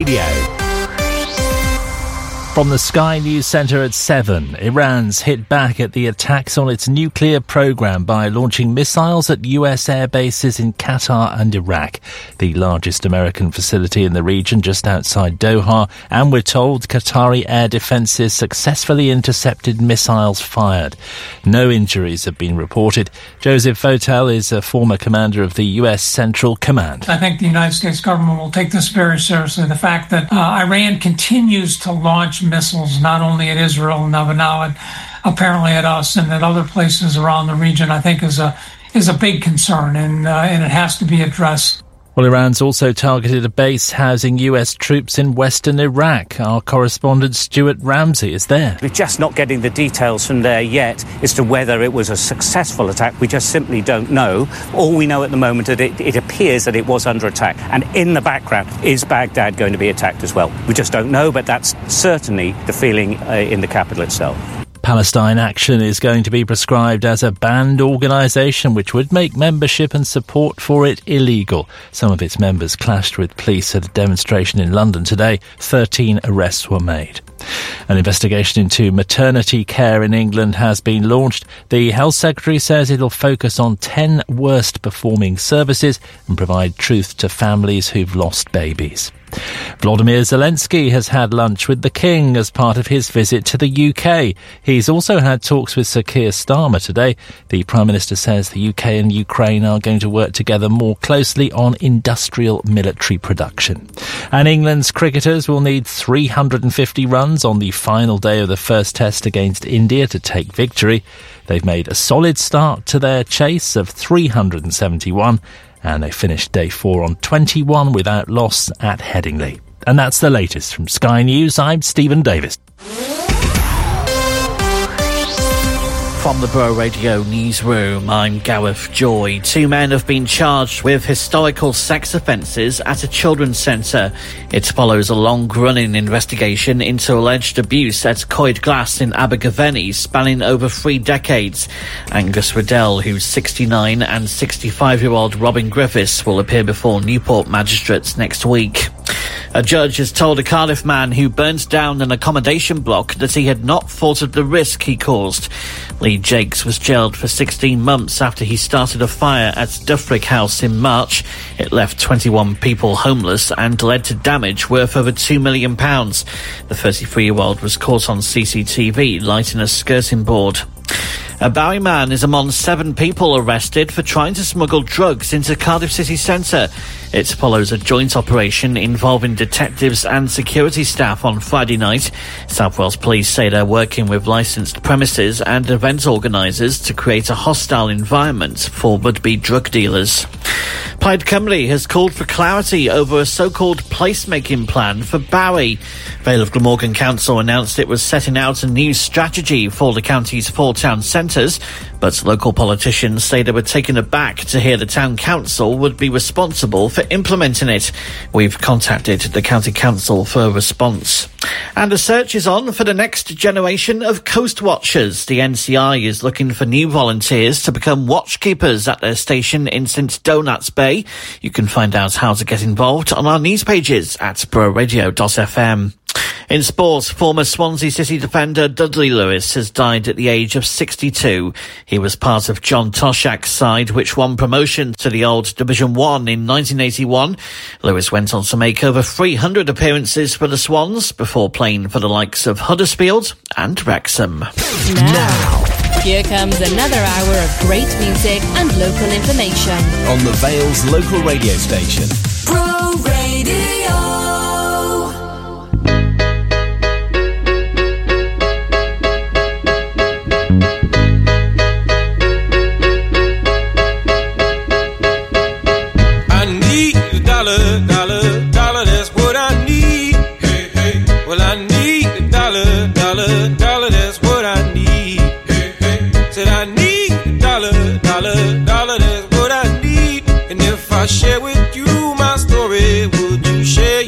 Radio. From the Sky News Centre at 7, Iran's hit back at the attacks on its nuclear programme by launching missiles at US air bases in Qatar and Iraq, the largest American facility in the region just outside Doha, and we're told Qatari air defences successfully intercepted missiles fired. No injuries have been reported. Joseph Votel is a former commander of the US Central Command. I think the United States government will take this very seriously. The fact that Iran continues to launch missiles not only at Israel, but now apparently at us and at other places around the region, I think is a big concern, and it has to be addressed. Well, Iran's also targeted a base housing US troops in western Iraq. Our correspondent Stuart Ramsey is there. We're just not getting the details from there yet as to whether it was a successful attack. We just simply don't know. All we know at the moment is that it appears that it was under attack. And in the background, is Baghdad going to be attacked as well? We just don't know, but that's certainly the feeling in the capital itself. Palestine Action is going to be prescribed as a banned organisation, which would make membership and support for it illegal. Some of its members clashed with police at a demonstration in London today. 13 arrests were made. An investigation into maternity care in England has been launched. The Health Secretary says it'll focus on 10 worst performing services and provide truth to families who've lost babies. Volodymyr Zelensky has had lunch with the King as part of his visit to the UK. He's also had talks with Sir Keir Starmer today. The Prime Minister says the UK and Ukraine are going to work together more closely on industrial military production. And England's cricketers will need 350 runs on the final day of the first test against India to take victory. They've made a solid start to their chase of 371. And they finished day 4 on 21 without loss at Headingley. And that's the latest from Sky News. I'm Stephen Davis. From the Borough Radio newsroom, I'm Gareth Joy. 2 men have been charged with historical sex offences at a children's centre. It follows a long-running investigation into alleged abuse at Coed Glass in Abergavenny, spanning over 3 decades. Angus Riddell, who's 69, and 65-year-old Robin Griffiths will appear before Newport magistrates next week. A judge has told a Cardiff man who burnt down an accommodation block that he had not thought of the risk he caused. Lee Jakes was jailed for 16 months after he started a fire at Duffrick House in March. It left 21 people homeless and led to damage worth over £2 million. The 33-year-old was caught on CCTV lighting a skirting board. A Barry man is among 7 people arrested for trying to smuggle drugs into Cardiff city centre. It follows a joint operation involving detectives and security staff on Friday night. South Wales Police say they're working with licensed premises and event organisers to create a hostile environment for would-be drug dealers. Plaid Cymru has called for clarity over a so-called placemaking plan for Barry. Vale of Glamorgan Council announced it was setting out a new strategy for the county's 4 town centres, but local politicians say they were taken aback to hear the town council would be responsible for implementing it. We've contacted the county council for a response. And a search is on for the next generation of coast watchers. The NCI is looking for new volunteers to become watchkeepers at their station in St Donats Bay. You can find out how to get involved on our news pages at boroughradio.fm. In sport, former Swansea City defender Dudley Lewis has died at the age of 62. He was part of John Toshak's side, which won promotion to the old Division 1 in 1981. Lewis went on to make over 300 appearances for the Swans before playing for the likes of Huddersfield and Wrexham. Now, here comes another hour of great music and local information on the Vale's local radio station. Bro Radio. Dollar, that's what I need. Hey, hey. Well, I need a dollar, that's what I need. Hey, hey. Said I need a dollar, that's what I need. And if I share with you my story, would you share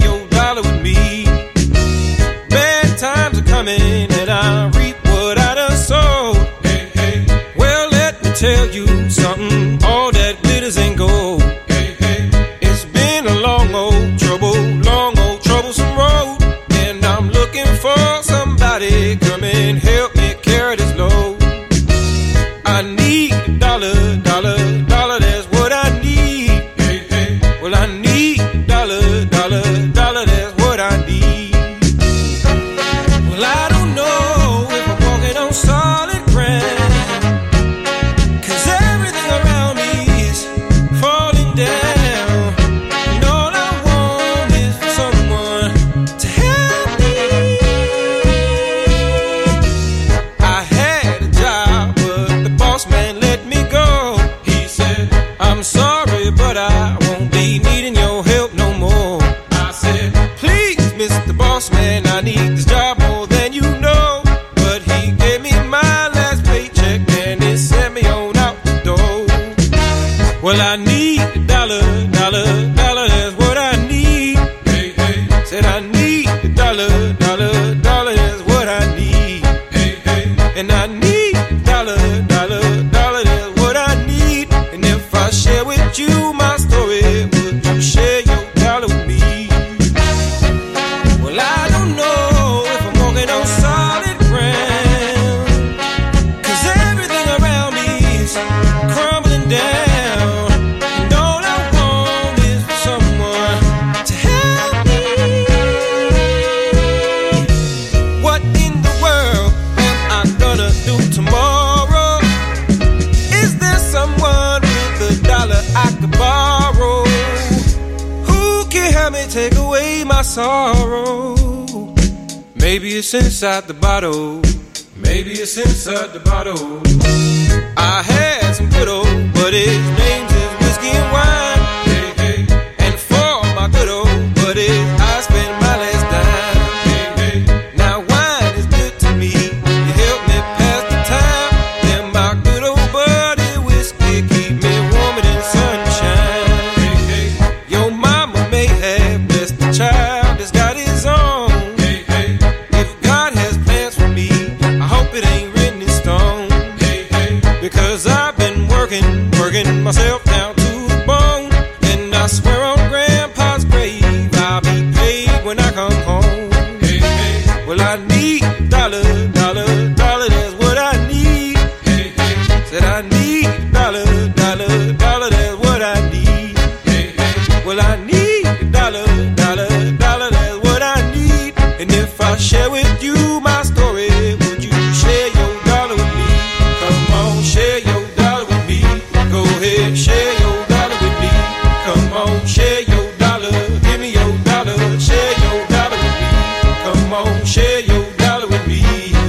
please, Mr. Boss Man, I need this job more than you know. But he gave me my last paycheck and he sent me on out the door. Well, I need a dollar, dollar, dollar, that's what I need. Hey, hey. Said I need a dollar, dollar, dollar, that's what I need. Hey, hey. And I need a dollar, dollar, dollar, that's what I need. And if I share with you my story, would you share your dollar with me? Well, I don't know if I'm walking on solid ground, 'cause everything around me is crumbling down. And all I want is for someone to help me. What in the world am I gonna do tomorrow? Is there someone with a dollar I could borrow? Who can help me take away my sorrow? Maybe it's inside the bottle. Maybe it's inside the bottle. I had some good old buddies, names is whiskey and wine. Hey, hey. And for my good old buddies, I spent my last dime. Hey, hey. Now wine is good to me. You help me pass the time. Then my good old buddy whiskey keep me warmer than sunshine. Hey, hey. Your mama may have blessed the child that's got his own. Hey, hey. If God has plans for me, I hope it ain't written in stone. Hey, hey. Because I've been working myself down to the bone. And I swear on Grandpa's grave, I'll be paid when I come home. Hey, hey. Well, I need a dollar, dollar, dollar, that's what I need. Hey, hey. Said I need a dollar, dollar, dollar, that's what I need. Hey, hey. Well, I need a dollar, dollar, dollar, that's what I need. And if I share with you my story, would you share your dollar with me? Come on, share your dollar with me. Go ahead, share your dollar with me. Come on, share your dollar. Give me your dollar. Share your dollar with me. Come on, share your dollar with me.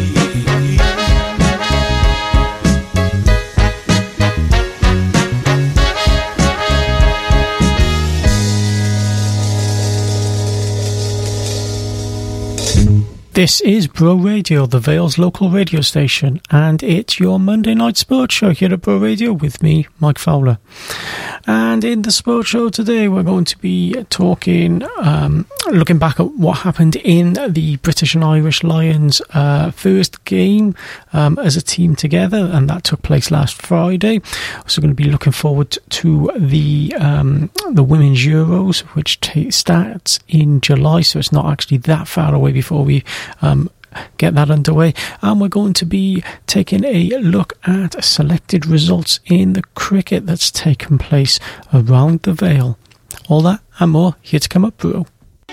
This is Bro Radio, the Vale's local radio station, and it's your Monday night sports show here at Bro Radio with me, Mike Fowler. And in the sports show today, we're going to be talking, looking back at what happened in the British and Irish Lions first game as a team together, and that took place last Friday. Also going to be looking forward to the Women's Euros, which starts in July, so it's not actually that far away before we get that underway. And we're going to be taking a look at selected results in the cricket that's taken place around the Vale. All that and more here to come up, bro.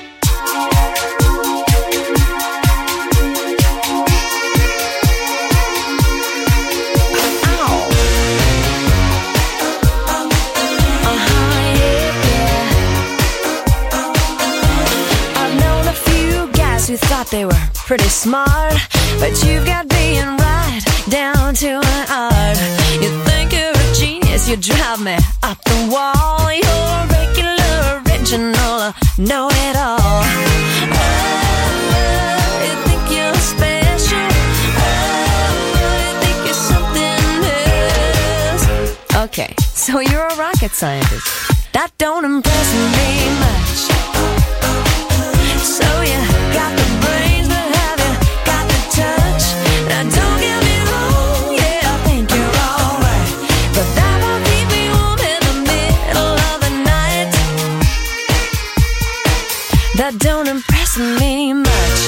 Who thought they were pretty smart, but you've got being right down to an art. You think you're a genius, you drive me up the wall. You're regular, original, know-it-all. Oh, you think you're special. Oh, you think you're something else. Okay, so you're a rocket scientist. That don't impress me much. So you got the brains, but have you got the touch? Now don't get me wrong, yeah, I think you're alright, but that won't keep me warm in the middle of the night. That don't impress me much.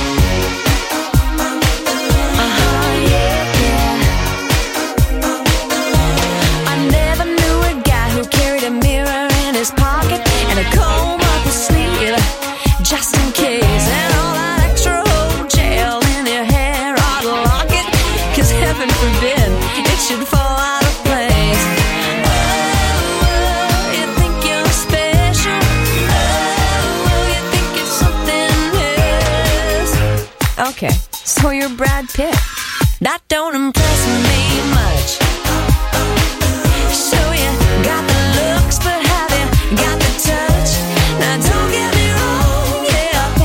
Yeah. I never knew a guy who carried a mirror in his pocket and a comb up his sleeve, just in case, and all that extra old gel in your hair ought to lock it, 'cause heaven forbid it should fall out of place. Oh, you think you're special. Oh, you think you're something else. Okay, so you're Brad Pitt. That don't impress me much. So you got the looks, but have you got the touch? Now don't get me wrong, yeah, I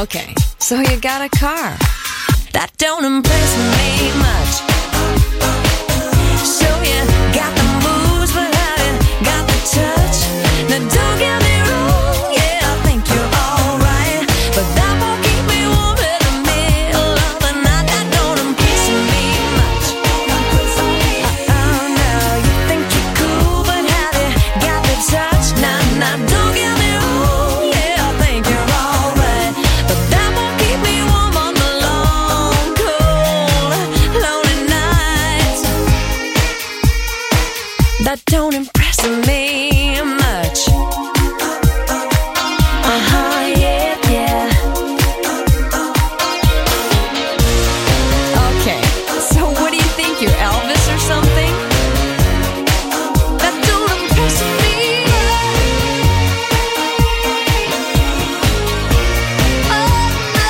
Okay, so you got a car. That don't impress me much. So you got the moves, but have you got the touch? Now don't get me wrong, yeah, I think you're alright, but that won't keep me warm in the middle of the night. That don't impress me much. Oh no, you think you're cool, but have you got the touch? Nah, don't get me wrong, yeah, I think you're alright, but that won't keep me warm on the long, cold, lonely nights. That don't impress me much. Yeah. Okay, so what do you think? You're Elvis or something? That don't impress me. Oh no.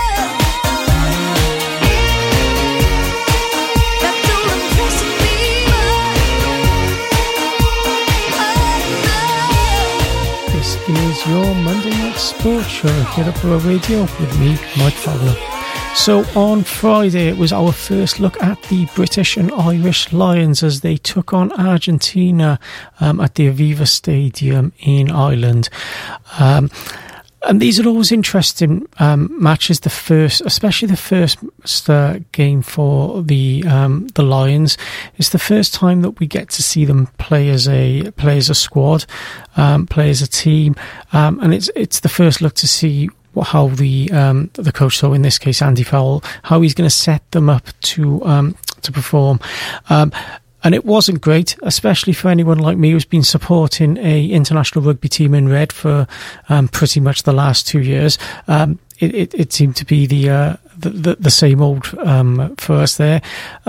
That don't impress me. This is your Monday Night Sports Show here at Borough Radio with me, Mike Fowler. So on Friday it was our first look at the British and Irish Lions as they took on Argentina at the Aviva Stadium in Ireland. And these are always interesting matches. Especially the first game for the Lions. It's the first time that we get to see them play as a squad, play as a team, and it's the first look to see how the coach, so in this case Andy Farrell, how he's going to set them up to perform. And it wasn't great, especially for anyone like me who's been supporting a international rugby team in red for pretty much the last 2 years. It seemed to be the same old for us there.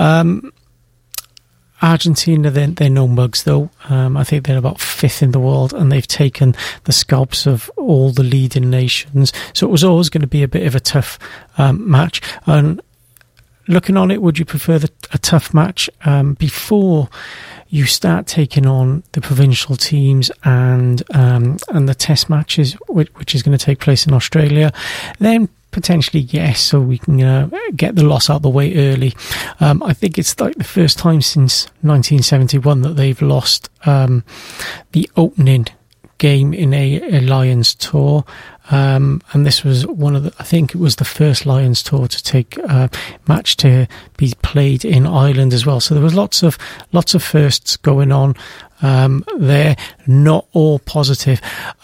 Argentina, they're no mugs though. I think they're about 5th in the world, and they've taken the scalps of all the leading nations. So it was always going to be a bit of a tough match. And looking on it, would you prefer a tough match before you start taking on the provincial teams and the test matches, which is going to take place in Australia? Then potentially yes, so we can get the loss out of the way early. I think it's like the first time since 1971 that they've lost the opening game in a Lions tour. And this was I think it was the first Lions tour to take a match to be played in Ireland as well. So there was lots of firsts going on there, not all positive.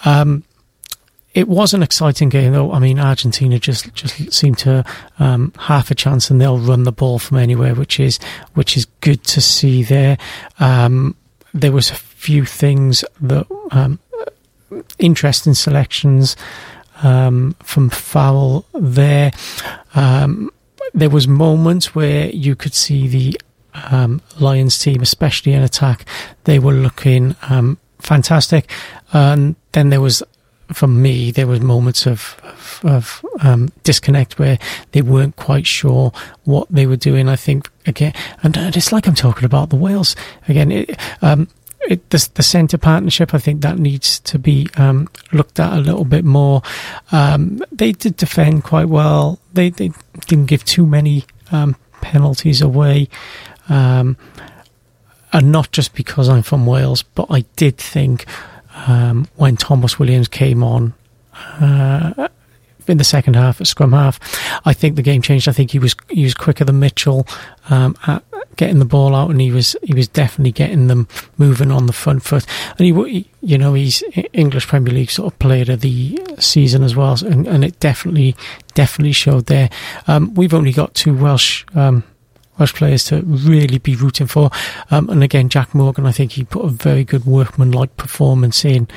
It was an exciting game though. I mean, Argentina just seemed to half a chance, and they'll run the ball from anywhere, which is good to see there. There was a few things that interesting selections from Farrell there. There was moments where you could see the Lions team, especially in attack, they were looking fantastic. And then there was, for me, there was moments of disconnect where they weren't quite sure what they were doing. I think again, and it's like I'm talking about the Wales again. The centre partnership, I think that needs to be looked at a little bit more. They did defend quite well. They didn't give too many penalties away. And not just because I'm from Wales, but I did think when Thomas Williams came on in the second half, at scrum half, I think the game changed. I think he was quicker than Mitchell at getting the ball out, and he was definitely getting them moving on the front foot. And he's English Premier League sort of player of the season as well, and it definitely showed there. We've only got 2 Welsh players to really be rooting for, and again, Jack Morgan, I think he put a very good workman-like performance in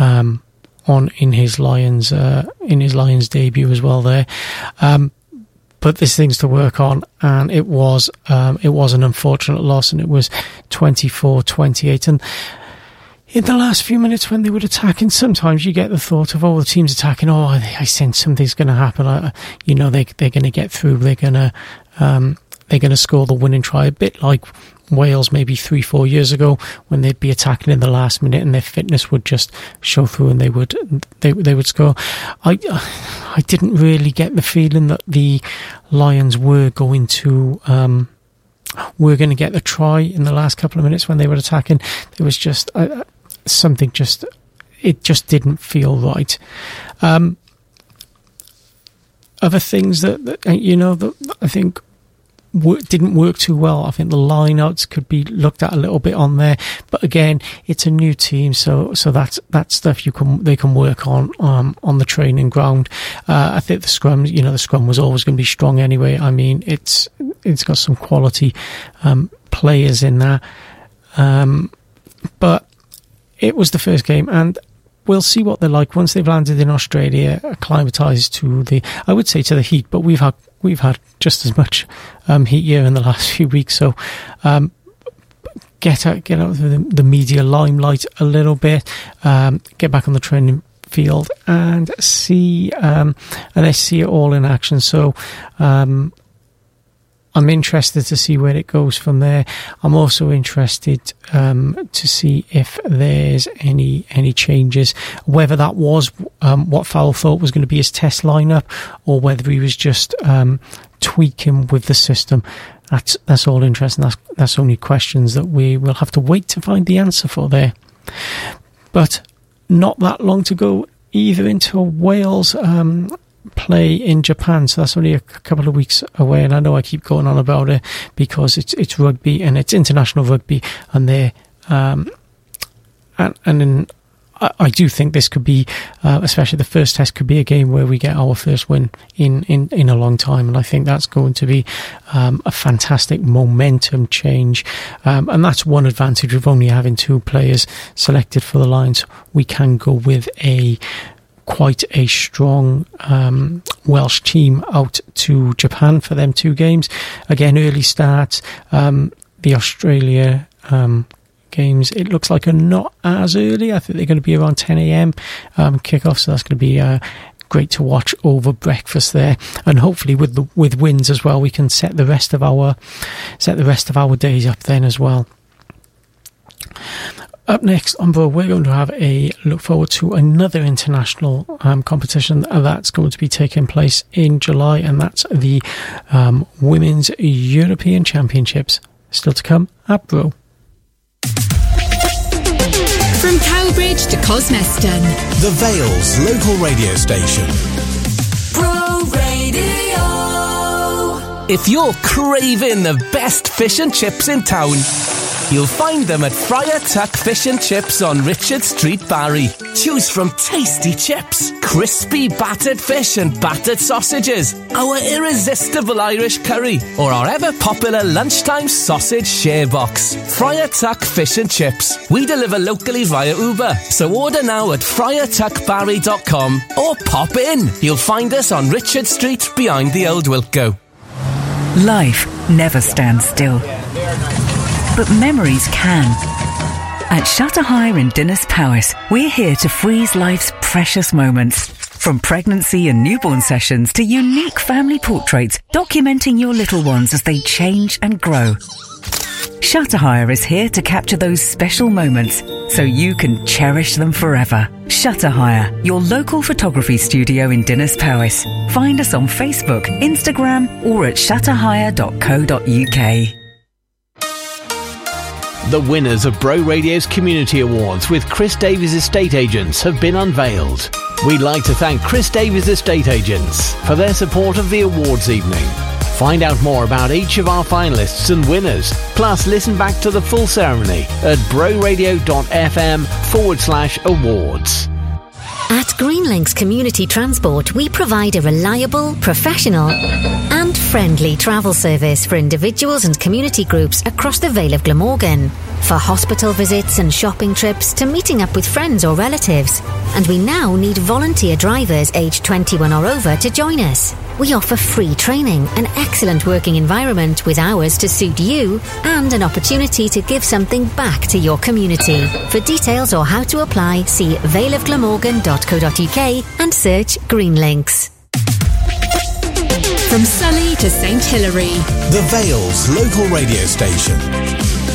his Lions debut as well there. But there's things to work on, and it was an unfortunate loss, and it was 24-28. And in the last few minutes when they were attacking, sometimes you get the thought of, the team's attacking, I sense something's going to happen. They're going to get through. They're going to score the winning try, a bit like Wales maybe 3-4 years ago, when they'd be attacking in the last minute and their fitness would just show through and they would score. I didn't really get the feeling that the Lions were going to get the try in the last couple of minutes when they were attacking. There was just something it just didn't feel right. Other things that I think didn't work too well. I think the line-outs could be looked at a little bit on there, but again, it's a new team, so that's stuff they can work on the training ground. I think the scrum was always going to be strong anyway. I mean, it's got some quality players in there, but it was the first game, and we'll see what they're like once they've landed in Australia, acclimatised to the heat. But we've had just as much heat here in the last few weeks, so get out of the media limelight a little bit, get back on the training field and see it all in action. So I'm interested to see where it goes from there. I'm also interested to see if there's any changes, whether that was what Fowler thought was going to be his test lineup, or whether he was just tweaking with the system. That's all interesting. That's only questions that we will have to wait to find the answer for there. But not that long to go either until Wales play in Japan, so that's only a couple of weeks away. And I know I keep going on about it because it's rugby and it's international rugby, and they're I do think this could be, especially the first test, could be a game where we get our first win in a long time, and I think that's going to be a fantastic momentum change, and that's one advantage of only having 2 players selected for the Lions. We can go with quite a strong Welsh team out to Japan for them 2 games. Again, early starts. The Australia games, it looks like, are not as early. I think they're going to be around 10 a.m. kickoff, so that's going to be great to watch over breakfast there. And hopefully with wins as well, we can set the rest of our days up then as well. Up next on Bro, we're going to have a look forward to another international competition that's going to be taking place in July, and that's the Women's European Championships. Still to come at Bro. From Cowbridge to Cosmeston, The Vale's local radio station. Bro Radio. If you're craving the best fish and chips in town, you'll find them at Friar Tuck Fish and Chips on Richard Street, Barry. Choose from tasty chips, crispy battered fish and battered sausages, our irresistible Irish curry, or our ever-popular lunchtime sausage share box. Friar Tuck Fish and Chips. We deliver locally via Uber, so order now at friartuckbarry.com or pop in. You'll find us on Richard Street behind the old Wilco. Life never stands still, but memories can. At Shutter Hire in Dinas Powys, we're here to freeze life's precious moments. From pregnancy and newborn sessions to unique family portraits documenting your little ones as they change and grow. Shutter Hire is here to capture those special moments so you can cherish them forever. Shutter Hire, your local photography studio in Dinas Powys. Find us on Facebook, Instagram, or at shutterhire.co.uk. The winners of Bro Radio's Community Awards with Chris Davies Estate Agents have been unveiled. We'd like to thank Chris Davies Estate Agents for their support of the awards evening. Find out more about each of our finalists and winners, plus listen back to the full ceremony at broradio.fm/awards. At Greenlinks Community Transport, we provide a reliable, professional and friendly travel service for individuals and community groups across the Vale of Glamorgan. For hospital visits and shopping trips to meeting up with friends or relatives. And we now need volunteer drivers aged 21 or over to join us. We offer free training, an excellent working environment with hours to suit you, and an opportunity to give something back to your community. For details or how to apply, see valeofglamorgan.co.uk and search Greenlinks. from Sully to St Hilary. The Vale's local radio station.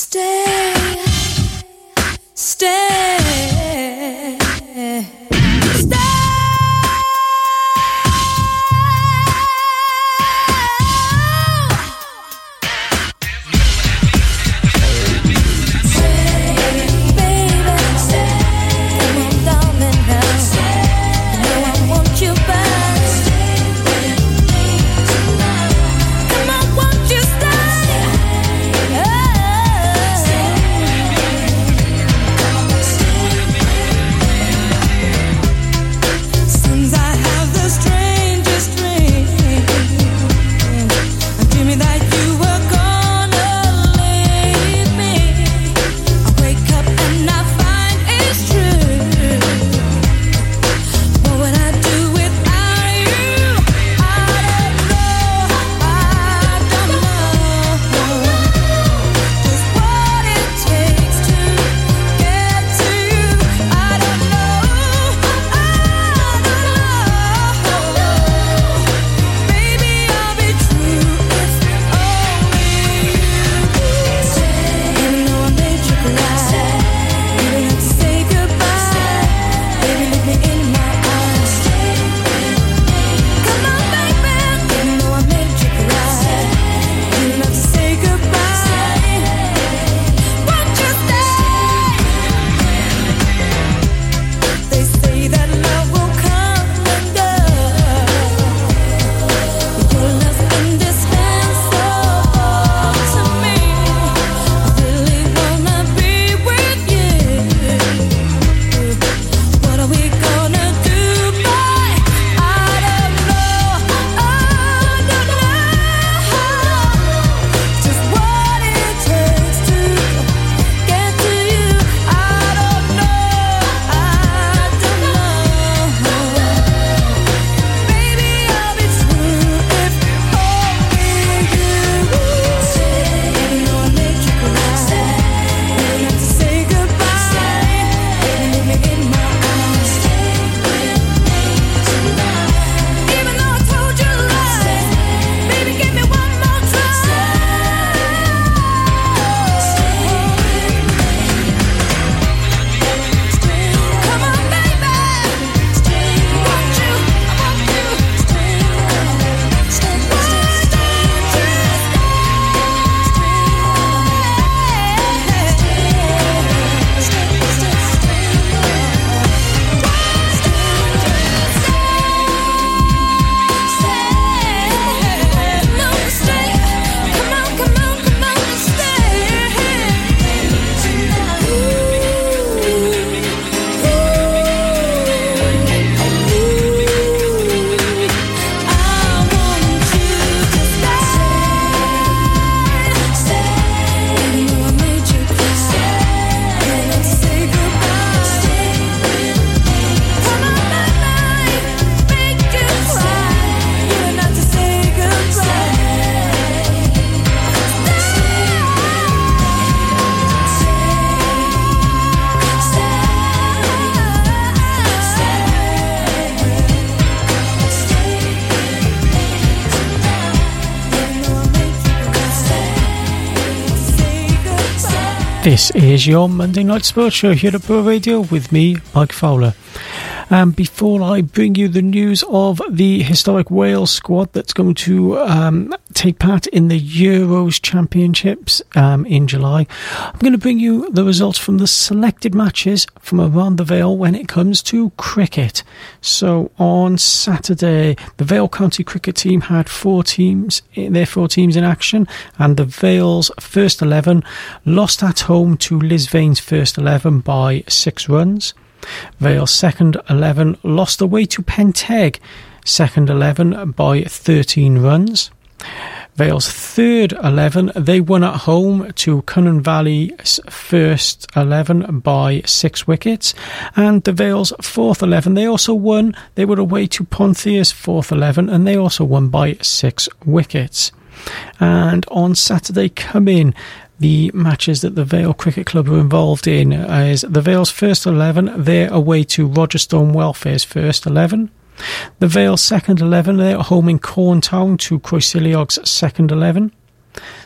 This is your Monday Night Sports Show here at Bro Radio with me, Mike Fowler. Before I bring you the news of the historic Wales squad that's going to take part in the Euros Championships in July, I'm going to bring you the results from the selected matches from around the Vale when it comes to cricket. So on Saturday, the Vale County cricket team had four teams in action, and the Vale's first 11 lost at home to Lisvane's first 11 by 6 runs. Vale's second 11 lost away to Penteg, second 11 by 13 runs. Vale's third 11, they won at home to Cunnan Valley's first 11 by 6 wickets. And the Vale's fourth 11, they also won. They were away to Ponthea's fourth 11 and they also won by 6 wickets. And on Saturday come in the matches that the Vale Cricket Club are involved in is the Vale's first 11, they're away to Rogerstone Welfare's first 11. The Vale's second 11, they're at home in Corntown to Croesiliog's second 11.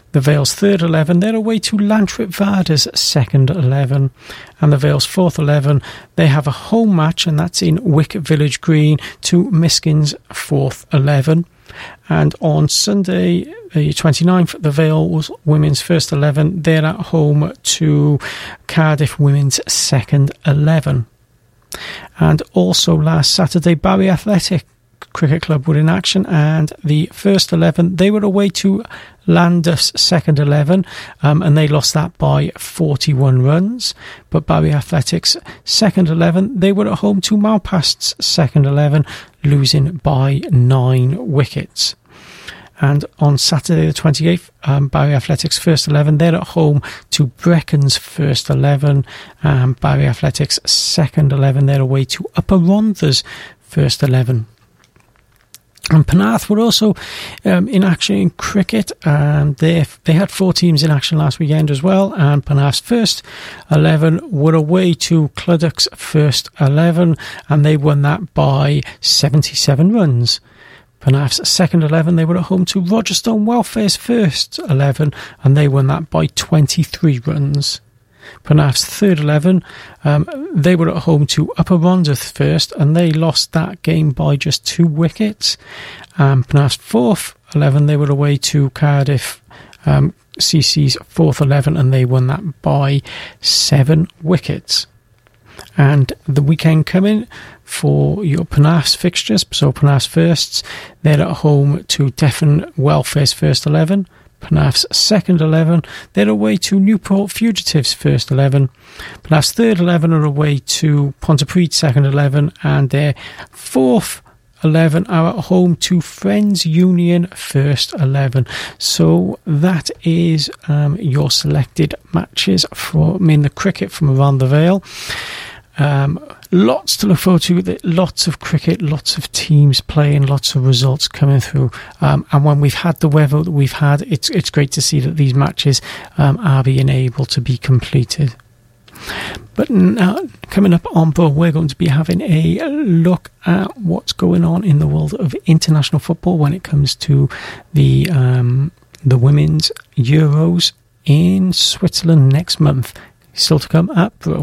The Vale's third 11, they're away to Llantrip second 11. And the Vale's fourth 11, they have a home match, and that's in Wick Village Green to Miskin's fourth 11. And on Sunday, the 29th, the Vale's women's first 11, they're at home to Cardiff women's second 11. And also last Saturday, Barry Athletic Cricket Club were in action, and the first 11, they were away to Llandaff's second 11, and they lost that by 41 runs. But Barry Athletics' second 11, they were at home to Malpast's second 11, losing by 9 wickets. And on Saturday the 28th, Barry Athletics' first 11, they're at home to Breccon's first 11. Barry Athletics' second 11, they're away to Upper Rhondda's first 11. And Penarth were also in action in cricket. They had 4 teams in action last weekend as well. And Penarth's first 11 were away to Cluddock's first 11, and they won that by 77 runs. Penarth's second 11, they were at home to Rogerstone Welfare's first 11, and they won that by 23 runs. Penarth's third 11, they were at home to Upper Rhondda's first, and they lost that game by just 2 wickets. Penarth's fourth 11, they were away to Cardiff CC's fourth 11, and they won that by 7 wickets. And the weekend coming for your Penarth's fixtures, so Penarth's firsts, they're at home to Devon Welfare's first 11. Penarth's second 11, they're away to Newport Fugitives' first 11. Penarth's third 11 are away to Pontypridd second 11, and their fourth 11 are at home to Friends Union first 11. So that is your selected matches in the cricket from around the Vale. Lots to look forward to, lots of cricket, lots of teams playing, lots of results coming through, and when we've had the weather that we've had, it's great to see that these matches are being able to be completed. But now, coming up on board, we're going to be having a look at what's going on in the world of international football when it comes to the Women's Euros in Switzerland next month. Still to come at Bro.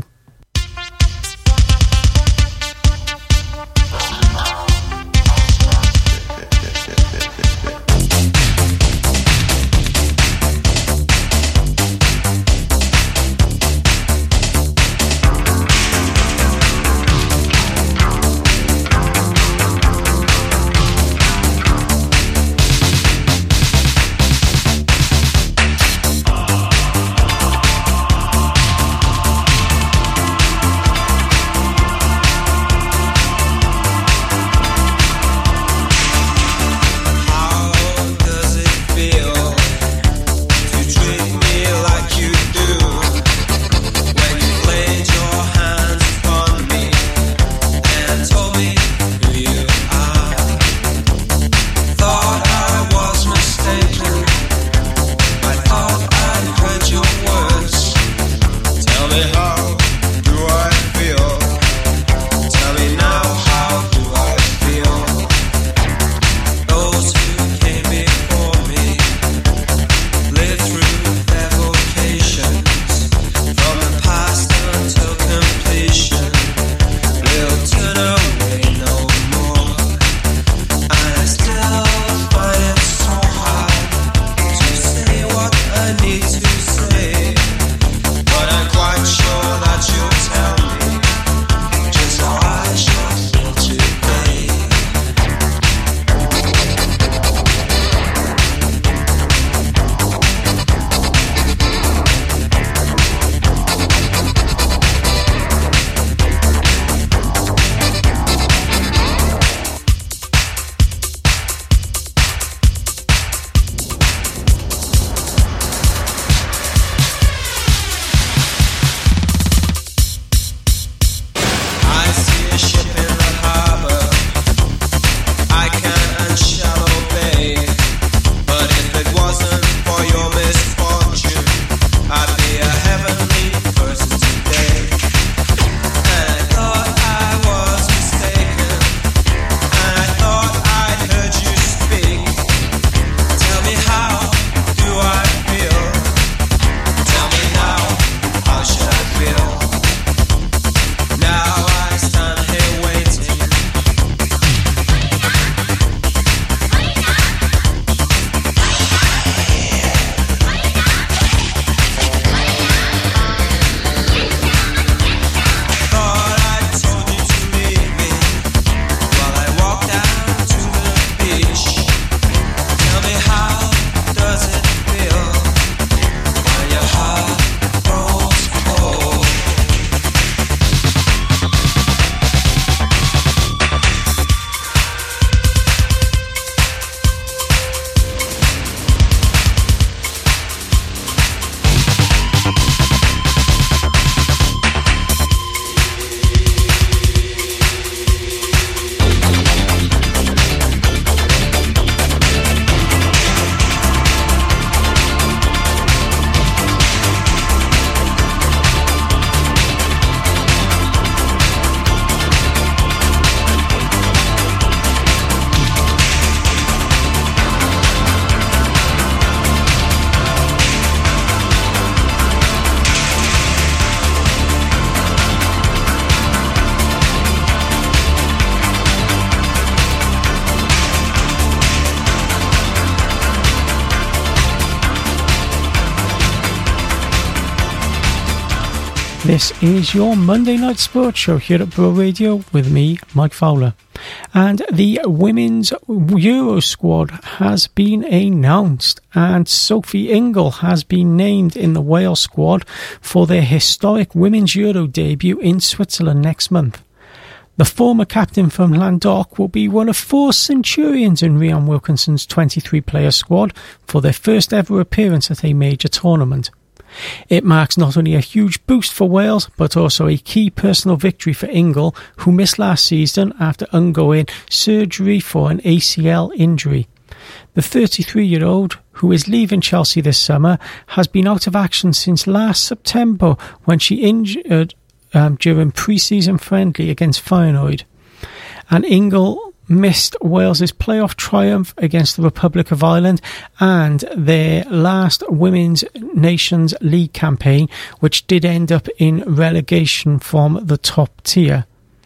This is your Monday Night Sports Show here at Bro Radio with me, Mike Fowler. And the Women's Euro squad has been announced, and Sophie Ingle has been named in the Wales squad for their historic Women's Euro debut in Switzerland next month. The former captain from Languedoc will be one of 4 Centurions in Rhian Wilkinson's 23-player squad for their first ever appearance at a major tournament. It marks not only a huge boost for Wales, but also a key personal victory for Ingle, who missed last season after undergoing surgery for an ACL injury. The 33-year-old, who is leaving Chelsea this summer, has been out of action since last September when she injured during pre-season friendly against Feyenoord. And Ingle missed Wales's playoff triumph against the Republic of Ireland and their last Women's Nations League campaign, which did end up in relegation from the top tier.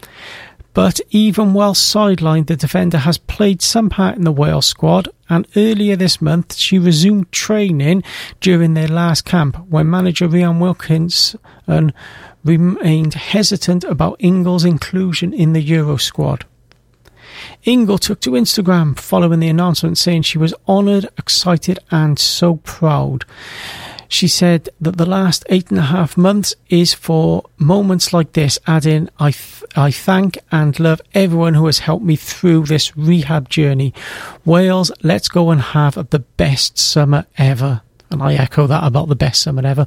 But even while sidelined, the defender has played some part in the Wales squad, and earlier this month she resumed training during their last camp when manager Rhian Wilkinson remained hesitant about Ingle's inclusion in the Euro squad. Ingle took to Instagram following the announcement, saying she was honoured, excited and so proud. She said that the last 8.5 months is for moments like this, adding, I thank and love everyone who has helped me through this rehab journey. Wales, let's go and have the best summer ever. And I echo that about the best summer ever.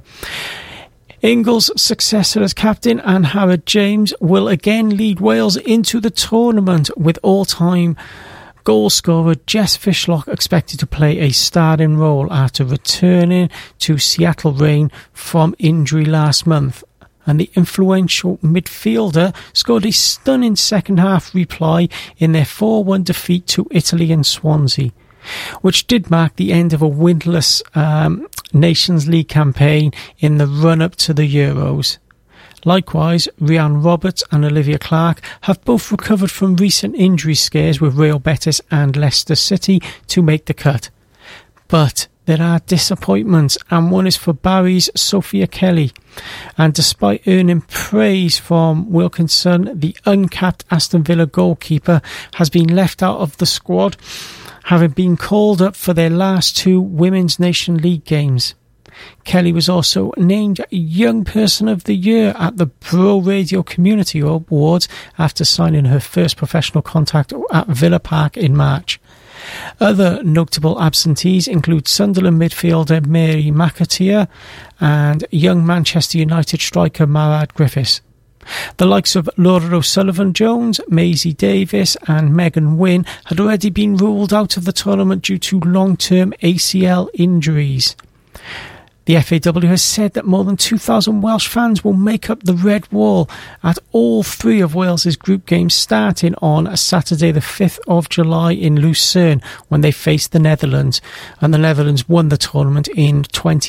Ingle's successor as captain, Anne Harrod-James, will again lead Wales into the tournament, with all-time goal scorer Jess Fishlock expected to play a starting role after returning to Seattle Reign from injury last month. And the influential midfielder scored a stunning second-half reply in their 4-1 defeat to Italy and Swansea, which did mark the end of a winless Nations League campaign in the run-up to the Euros. Likewise, Rhian Roberts and Olivia Clark have both recovered from recent injury scares with Real Betis and Leicester City to make the cut. But there are disappointments, and one is for Barry's Sophia Kelly. And despite earning praise from Wilkinson, the uncapped Aston Villa goalkeeper has been left out of the squad, having been called up for their last 2 Women's Nation League games. Kelly was also named Young Person of the Year at the Bro Radio Community Awards after signing her first professional contract at Villa Park in March. Other notable absentees include Sunderland midfielder Mary McAteer and young Manchester United striker Marad Griffiths. The likes of Laura O'Sullivan-Jones, Maisie Davis and Megan Wynne had already been ruled out of the tournament due to long-term ACL injuries. The FAW has said that more than 2,000 Welsh fans will make up the Red Wall at all 3 of Wales's group games, starting on Saturday the 5th of July in Lucerne when they face the Netherlands, and the Netherlands won the tournament in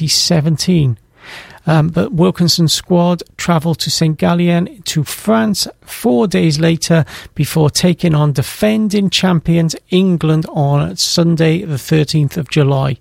2017. But Wilkinson's squad travelled to St Gallen to France 4 days later before taking on defending champions England on Sunday the 13th of July.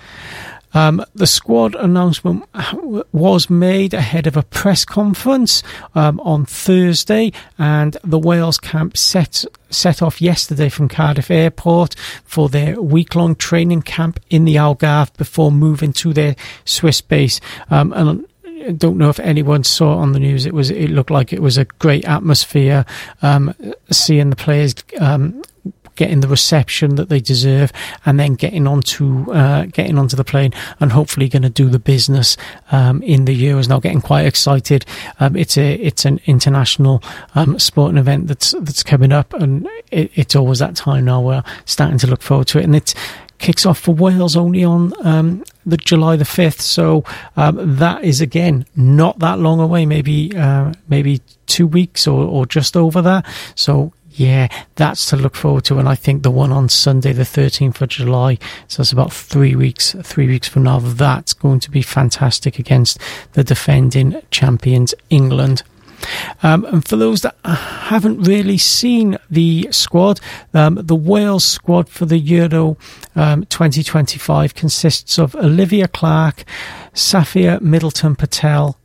The squad announcement was made ahead of a press conference on Thursday, and the Wales camp set off yesterday from Cardiff Airport for their week-long training camp in the Algarve before moving to their Swiss base. And I don't know if anyone saw it on the news. It looked like it was a great atmosphere, seeing the players getting the reception that they deserve, and then getting onto the plane and hopefully going to do the business in the Euros. Now, getting quite excited. It's an international sporting event that's coming up, and it's always that time now. We're starting to look forward to it, and it kicks off for Wales only on the July the 5th. So that is again not that long away. Maybe 2 weeks or just over that. So. Yeah, that's to look forward to, and I think the one on Sunday the 13th of July, so it's about 3 weeks from now, that's going to be fantastic against the defending champions England. And for those that haven't really seen the squad, the Wales squad for the Euro 2025 consists of Olivia Clark, Safia Middleton-Patel,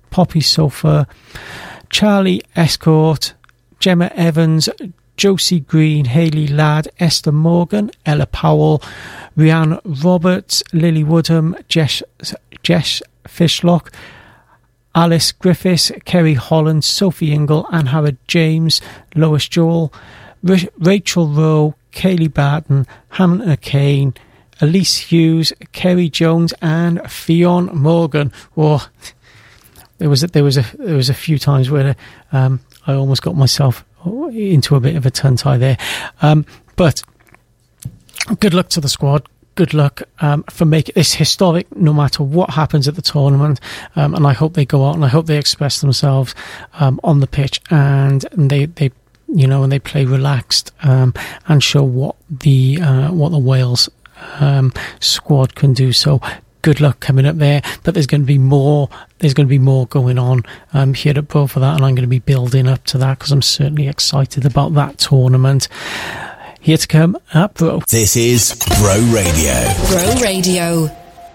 Poppy Sofa, Charlie Escort, Gemma Evans, Josie Green, Hayley Ladd, Esther Morgan, Ella Powell, Rhiannon Roberts, Lily Woodham, Jess Fishlock, Alice Griffiths, Kerry Holland, Sophie Ingle, Anne Howard James, Lois Joel, Rachel Rowe, Kaylee Barton, Hannah Kane, Elise Hughes, Kerry Jones, and Fionn Morgan. Oh, there was a few times where I almost got myself into a bit of a tongue-tie there. But good luck to the squad. Good luck for making this historic no matter what happens at the tournament. And I hope they go out and I hope they express themselves on the pitch and they and they play relaxed and show what the Wales squad can do. So good luck coming up there, but there's going to be more going on here at Bro for that, and I'm going to be building up to that because I'm certainly excited about that tournament. Here to come at Bro. This is Bro Radio. Bro Radio.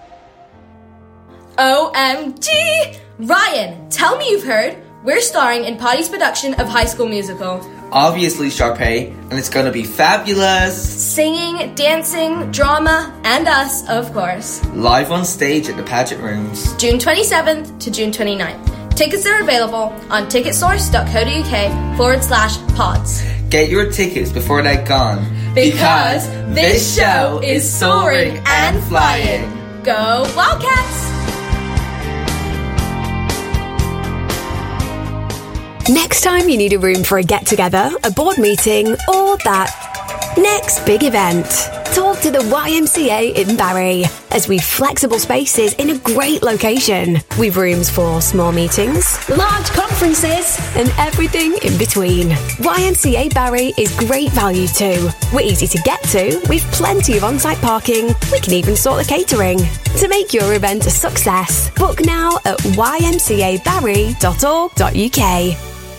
OMG! Ryan, tell me you've heard. We're starring in Paddy's production of High School Musical. Obviously, Sharpay, and it's going to be fabulous. Singing, dancing, drama, and us, of course. Live on stage at the Pageant Rooms. June 27th to June 29th. Tickets are available on ticketsource.co.uk/pods. Get your tickets before they're gone. Because this show is soaring and flying. Go Wildcats! Next time you need a room for a get-together, a board meeting, or that next big event, talk to the YMCA in Barry, as we've flexible spaces in a great location. We've rooms for small meetings, large conferences, and everything in between. YMCA Barry is great value too. We're easy to get to, with plenty of on-site parking. We can even sort the catering. To make your event a success, book now at ymcabarry.org.uk.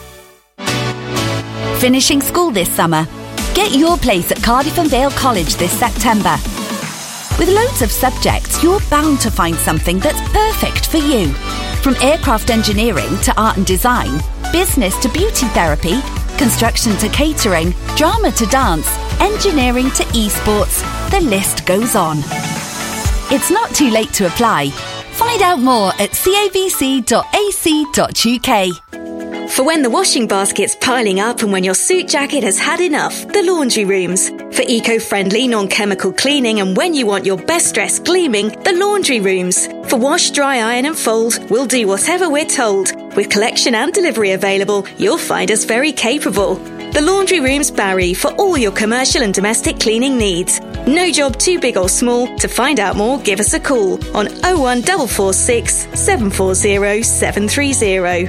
Finishing school this summer? Get your place at Cardiff and Vale College this September. With loads of subjects, you're bound to find something that's perfect for you. From aircraft engineering to art and design, business to beauty therapy, construction to catering, drama to dance, engineering to esports, the list goes on. It's not too late to apply. Find out more at cavc.ac.uk. For when the washing basket's piling up and when your suit jacket has had enough, the laundry rooms. For eco-friendly, non-chemical cleaning and when you want your best dress gleaming, the laundry rooms. For wash, dry, iron and fold, we'll do whatever we're told. With collection and delivery available, you'll find us very capable. The Laundry Rooms Barry for all your commercial and domestic cleaning needs. No job too big or small. To find out more, give us a call on 01446 740 730.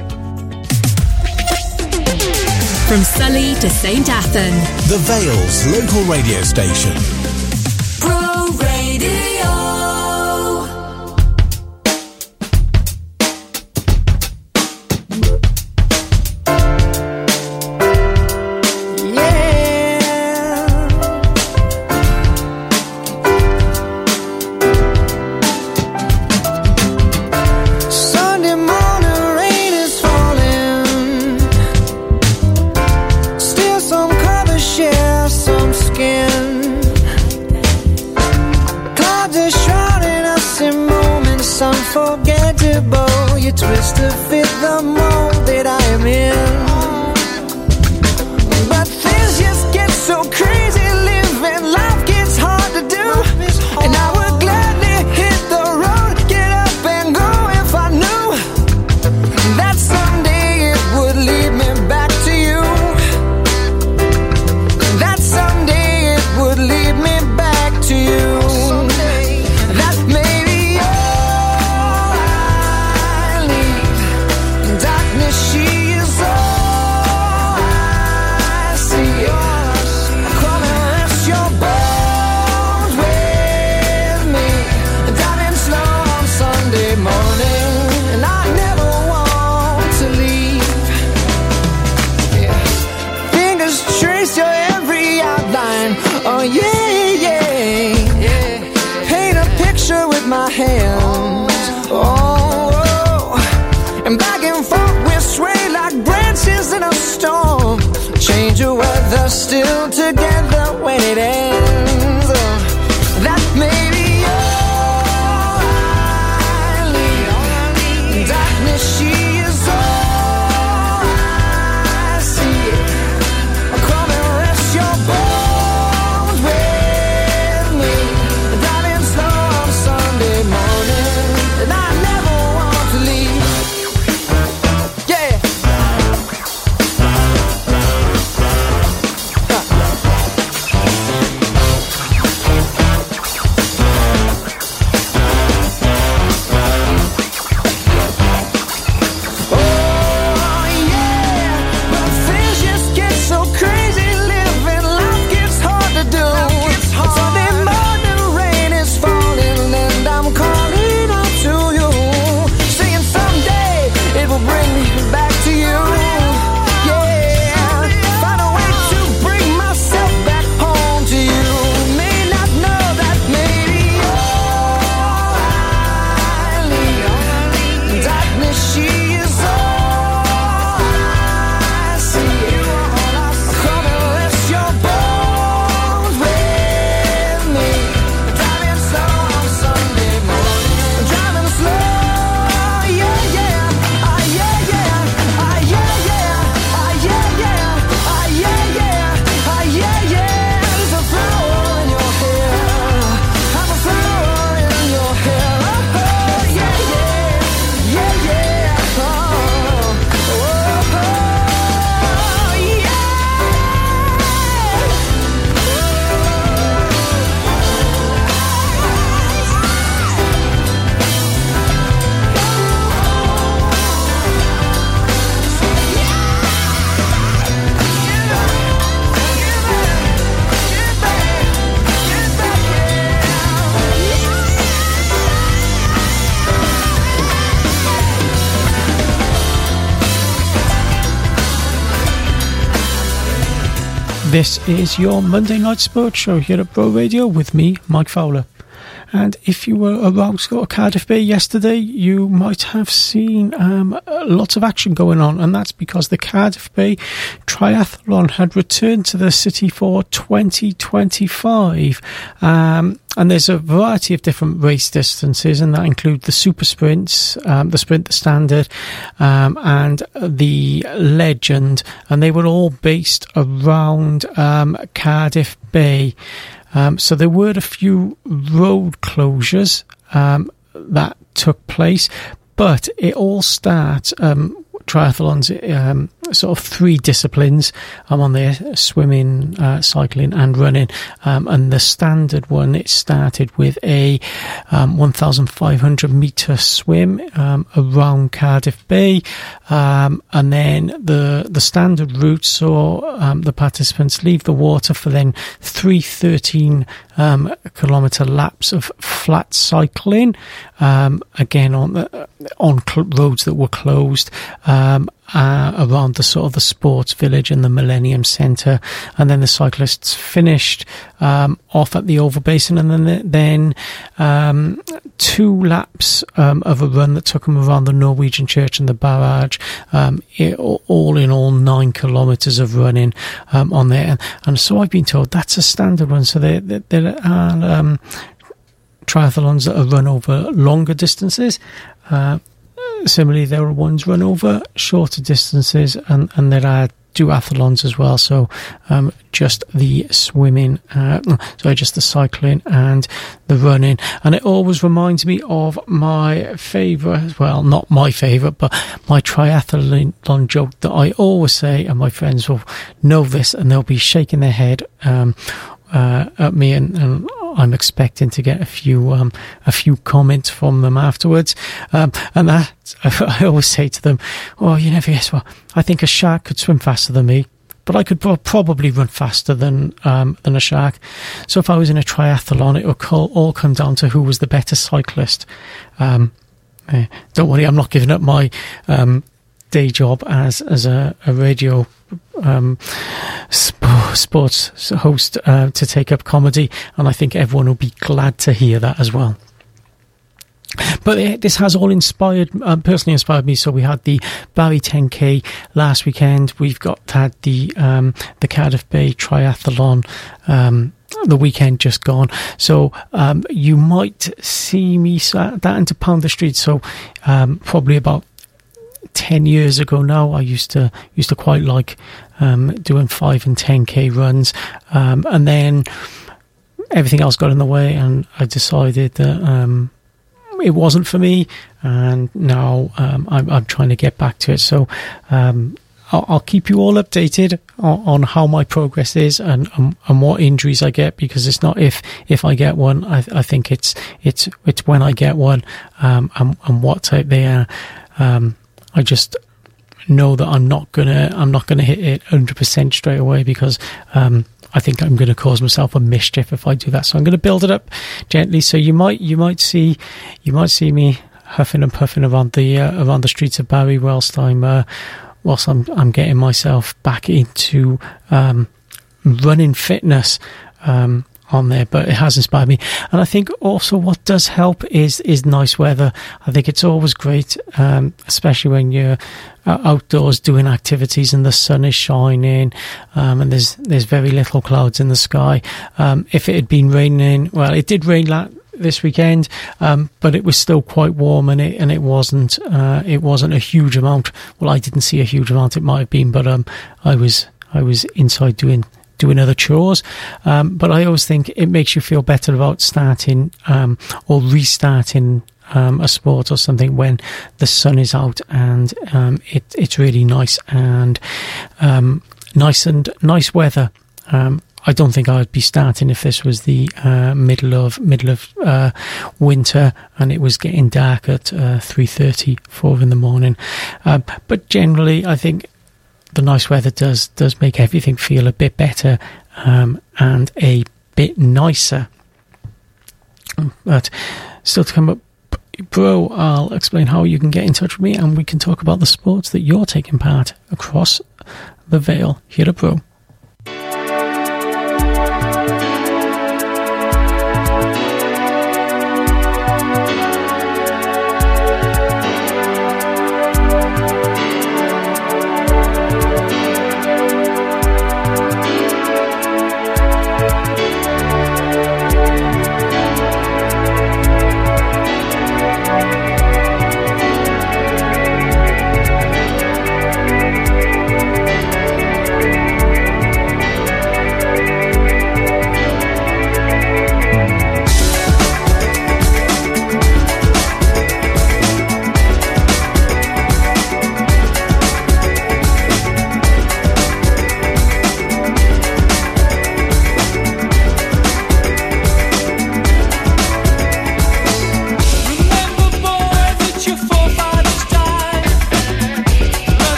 From Sully to St Athan. The Vale's local radio station. Bro Radio. Unforgettable, you twist to fit the mold that I am in. But things just get so crazy, living life gets hard to do. And I would gladly hit the road, get up and go if I knew that someday it would lead me back to you. That someday it would lead me back to you. That maybe she is And back and forth we sway like branches in a storm. Change of weather, still together when it ends. That may be all I need. Darkness, she is all I see. Come and rest your bones with me. Driving slow on Sunday morning, and I never want to leave. Yeah. This is your Monday Night Sports Show here at Bro Radio with me, Mike Fowler. And if you were around Cardiff Bay yesterday, you might have seen lots of action going on, and that's because the Cardiff Bay Triathlon had returned to the city for 2025. And there's a variety of different race distances, and that include the super sprints, the sprint, the standard, and the legend, and they were all based around Cardiff Bay. So there were a few road closures that took place, but it all starts, triathlons, sort of three disciplines on there: swimming, cycling and running. And the standard one, it started with a 1,500 metre swim around Cardiff Bay, and then the standard route saw the participants leave the water for then 13 kilometre laps of flat cycling, again on roads that were closed, around the sort of the sports village and the Millennium Centre. And then the cyclists finished off at the Oval Basin, and then 2 laps of a run that took them around the Norwegian Church and the barrage. All in all 9 kilometres of running on there, and so I've been told that's a standard one. So there are triathlons that are run over longer distances. Similarly, there are ones run over shorter distances, and there are duathlons as well. So just the swimming, just the cycling and the running. And it always reminds me of my favourite, well, not my favourite, but my triathlon joke that I always say, and my friends will know this, and they'll be shaking their head at me, and I'm expecting to get a few comments from them afterwards. And that I always say to them, "Oh, you never guess what? I think a shark could swim faster than me, but I could probably run faster than a shark. So if I was in a triathlon, it would all come down to who was the better cyclist." Don't worry, I'm not giving up my day job as a radio sports host to take up comedy, and I think everyone will be glad to hear that as well. But this has all personally inspired me. So we had the Barry 10K last weekend. We've had the Cardiff Bay Triathlon, the weekend just gone. So you might see me that into Pound the Street. So probably about 10 years ago now, I used to quite like doing 5 and 10K runs, and then everything else got in the way, and I decided that it wasn't for me, and now I'm trying to get back to it. So I'll keep you all updated on how my progress is and what injuries I get, because it's not if I get one. I think it's when I get one, and what type they are. I just know that I'm not gonna hit it 100% straight away, because I think I'm going to cause myself a mischief if I do that. So I'm going to build it up gently. So you might see me huffing and puffing around the streets of Barry whilst I'm getting myself back into running fitness on there. But it has inspired me, and I think also what does help is nice weather. I think it's always great, especially when you're outdoors doing activities and the sun is shining, and there's very little clouds in the sky. If it had been raining, well, it did rain this weekend, but it was still quite warm, and it wasn't a huge amount. Well, I didn't see a huge amount. It might have been, but I was inside doing other chores, but I always think it makes you feel better about starting or restarting a sport or something when the sun is out, and it's really nice and nice weather. I don't think I would be starting if this was the middle of winter and it was getting dark at 3:30, 4 in the morning. But generally, I think the nice weather does make everything feel a bit better and a bit nicer. But still to come up, bro, I'll explain how you can get in touch with me, and we can talk about the sports that you're taking part across the Vale here at Bro.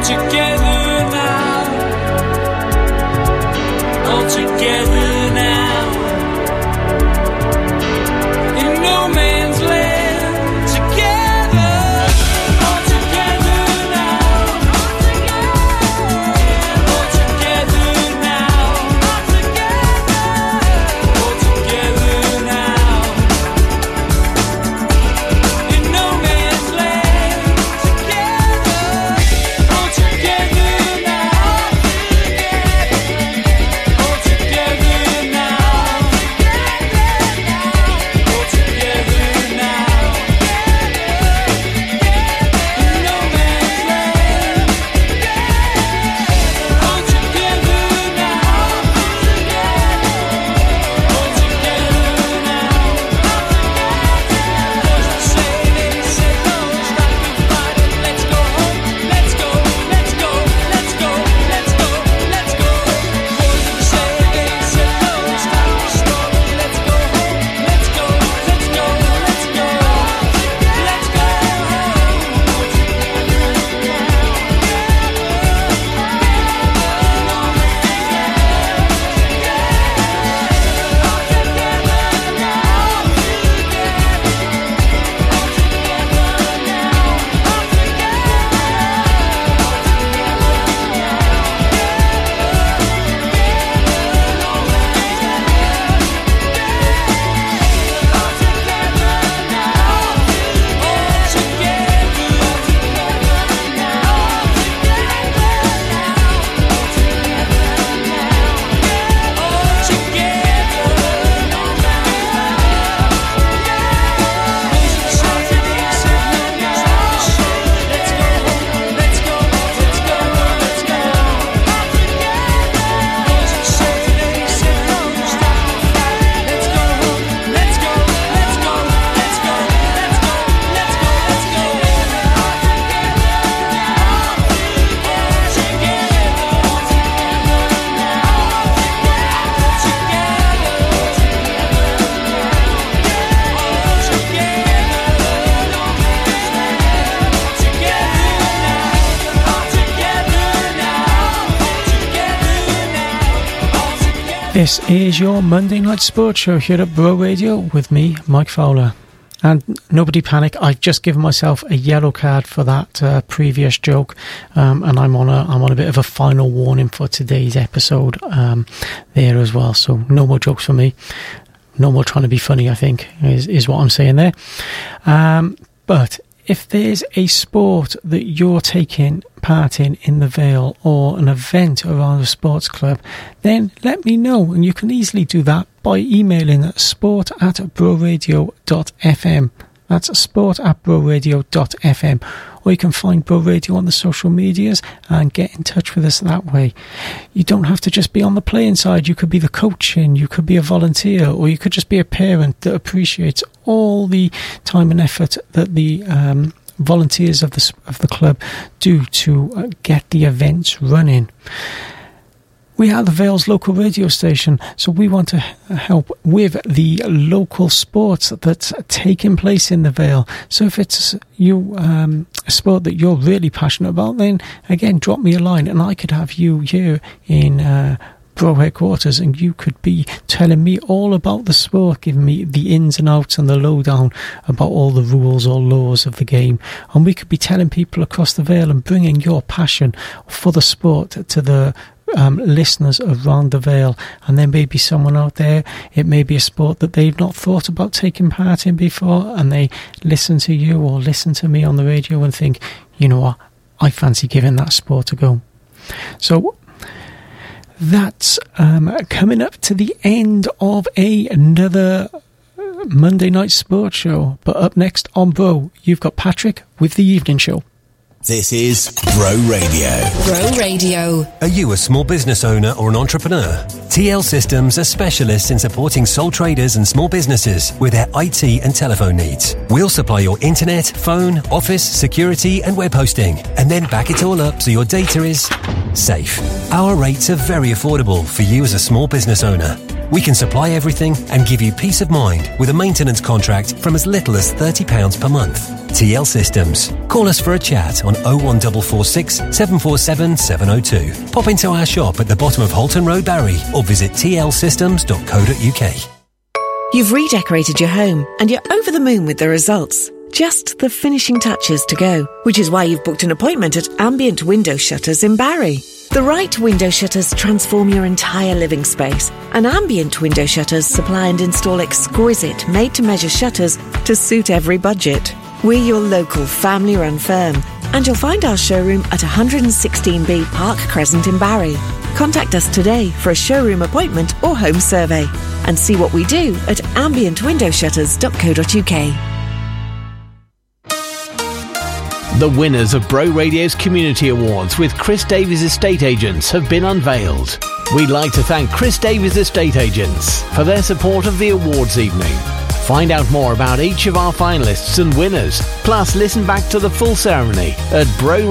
together now, all together now, in no man's land, together, all together now, all together now, all together now, in no man's land, together, all together now, all together now, all together now, in no man's land, all together now, all together now. Say they said don't stop the fighting, let's go home, let's go, let's go, let's go, let's go, let's go. Boys say they said don't stop the story, let's go home, let's go, let's go, let's go, let's go This is your Monday Night Sports Show here at Bro Radio with me, Mike Fowler. And nobody panic, I've just given myself a yellow card for that previous joke, and I'm on a bit of a final warning for today's episode there as well. So no more jokes for me, no more trying to be funny, I think is what I'm saying there. But if there's a sport that you're taking part in the Vale, or an event around a sports club, then let me know, and you can easily do that by emailing sport@broradio.fm. That's sport@broradio.fm, or you can find Bro Radio on the social medias and get in touch with us that way. You don't have to just be on the playing side. You could be the coaching, you could be a volunteer, or you could just be a parent that appreciates all the time and effort that the volunteers of the club do to get the events running. We are the Vale's local radio station, so we want to help with the local sports that's taking place in the Vale. So if it's a sport that you're really passionate about, then again, drop me a line and I could have you here in Bro headquarters, and you could be telling me all about the sport, giving me the ins and outs and the lowdown about all the rules or laws of the game. And we could be telling people across the Vale and bringing your passion for the sport to the listeners around the Vale. And there may be someone out there, it may be a sport that they've not thought about taking part in before, and they listen to you or listen to me on the radio and think, you know what, I fancy giving that sport a go. So that's coming up to the end of another Monday Night Sports Show. But up next on Bro, you've got Patrick with the Evening Show. This is Bro Radio. Bro Radio. Are you a small business owner or an entrepreneur? TL Systems are specialists in supporting sole traders and small businesses with their IT and telephone needs. We'll supply your internet, phone, office, security and web hosting, and then back it all up so your data is safe. Our rates are very affordable for you as a small business owner. We can supply everything and give you peace of mind with a maintenance contract from as little as £30 per month. TL Systems. Call us for a chat on 01446 747 702. Pop into our shop at the bottom of Holton Road, Barry, or visit tlsystems.co.uk. You've redecorated your home and you're over the moon with the results. Just the finishing touches to go, which is why you've booked an appointment at Ambient Window Shutters in Barry. The right window shutters transform your entire living space, and Ambient Window Shutters supply and install exquisite, made-to-measure shutters to suit every budget. We're your local family-run firm, and you'll find our showroom at 116B Park Crescent in Barry. Contact us today for a showroom appointment or home survey, and see what we do at ambientwindowshutters.co.uk. The winners of Bro Radio's Community Awards with Chris Davies Estate Agents have been unveiled. We'd like to thank Chris Davies Estate Agents for their support of the awards evening. Find out more about each of our finalists and winners, plus listen back to the full ceremony at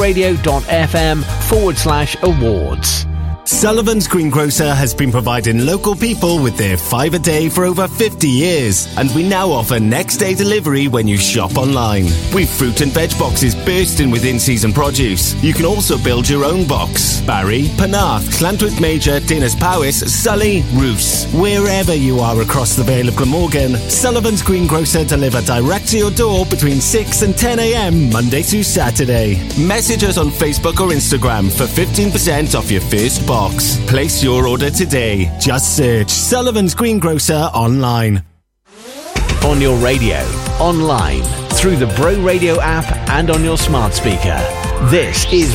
broradio.fm/awards. Sullivan's Greengrocer has been providing local people with their five a day for over 50 years, and we now offer next day delivery when you shop online. We've fruit and veg boxes bursting with in-season produce. You can also build your own box. Barry, Penarth, Llantwit Major, Dinas Powys, Sully, Roos. Wherever you are across the Vale of Glamorgan, Sullivan's Greengrocer deliver direct to your door between 6 and 10 a.m. Monday to Saturday. Message us on Facebook or Instagram for 15% off your first box. Place your order today. Just search Sullivan's Greengrocer online. On your radio, online, through the Bro Radio app and on your smart speaker. This is